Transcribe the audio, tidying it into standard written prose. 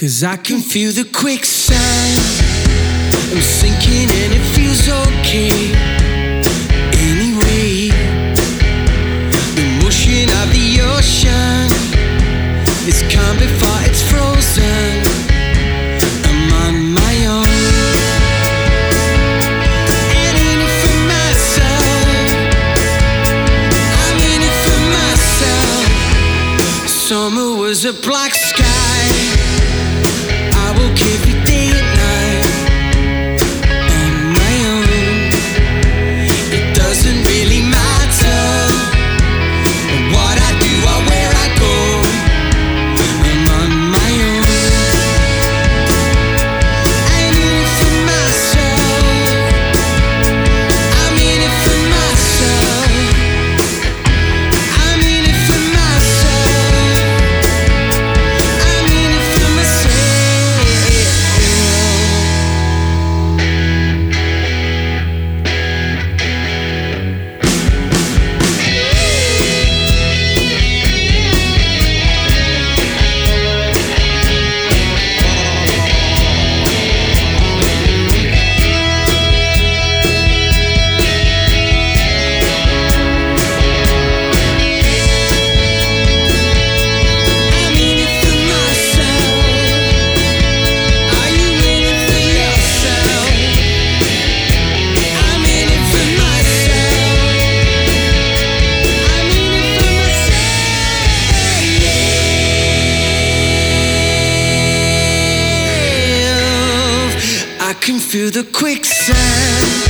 'Cause I can feel the quicksand. I'm sinking and it feels okay. Anyway, the motion of the ocean is calm before it's frozen. I'm on my own. And in it for myself. I'm in it for myself. Summer was a black sky. I will give you day and night on my own. It doesn't really matter what I do or where I go. I'm on my own. I'm in it for myself. I'm in it for myself. I'm in it for myself. I'm in it for myself. I'm in it for myself. Are you in it for yourself? I'm in it for myself. I'm in it for myself. I can feel the quicksand.